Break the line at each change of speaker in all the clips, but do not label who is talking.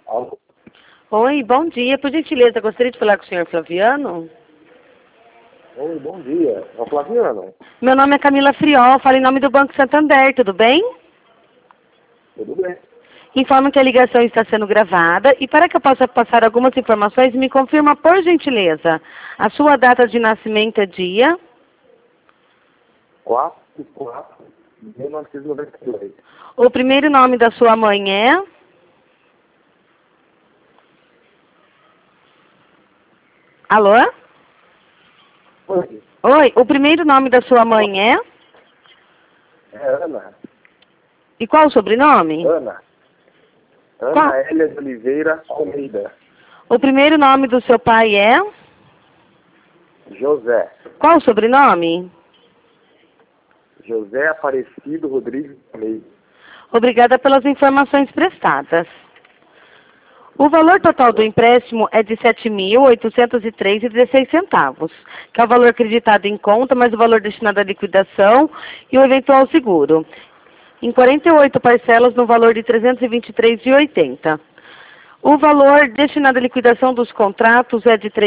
Alô?
Oi, bom dia. Por gentileza, gostaria de falar com o senhor Flaviano?
Oi, bom dia. É o Flaviano.
Meu nome é Camila Friol, falo em nome do Banco Santander, tudo bem?
Tudo bem?
Informo que a ligação está sendo gravada e para que eu possa passar algumas informações, me confirma, por gentileza, a sua data de nascimento é dia?
4/4/1992.
O primeiro nome da sua mãe é? Alô?
Oi,
Oi, o primeiro nome da sua mãe é?
é Ana.
E qual o sobrenome?
Ana.
Qual?
Ana Hélia de Oliveira Almeida.
O primeiro nome do seu pai é?
José.
Qual o sobrenome?
José Aparecido Rodrigues Almeida.
Obrigada pelas informações prestadas. O valor total do empréstimo é de R$ 7.803,16, que é o valor acreditado em conta, mais o valor destinado à liquidação e o eventual seguro, em 48 parcelas no valor de R$ 323,80. O valor destinado à liquidação dos contratos é de R$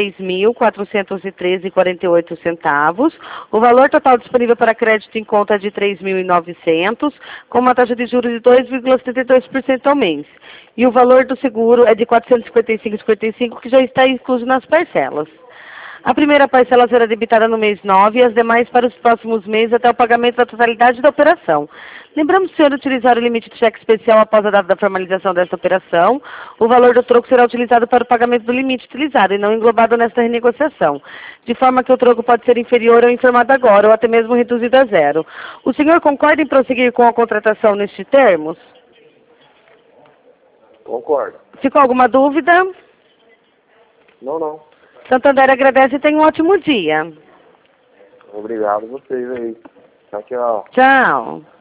3.413,48. O valor total disponível para crédito em conta é de R$ 3.900, com uma taxa de juros de 2,72% ao mês. E o valor do seguro é de R$ 455,55, que já está incluso nas parcelas. A primeira parcela será debitada no mês 9 e as demais para os próximos meses até o pagamento da totalidade da operação. Lembramos, senhor, utilizar o limite de cheque especial após a data da formalização desta operação. O valor do troco será utilizado para o pagamento do limite utilizado e não englobado nesta renegociação, de forma que o troco pode ser inferior ao informado agora ou até mesmo reduzido a zero. O senhor concorda em prosseguir com a contratação nestes termos?
Concordo.
Ficou alguma dúvida?
Não.
Santander agradece e tenha um ótimo dia.
Obrigado a vocês aí. Tchau, tchau.
Tchau.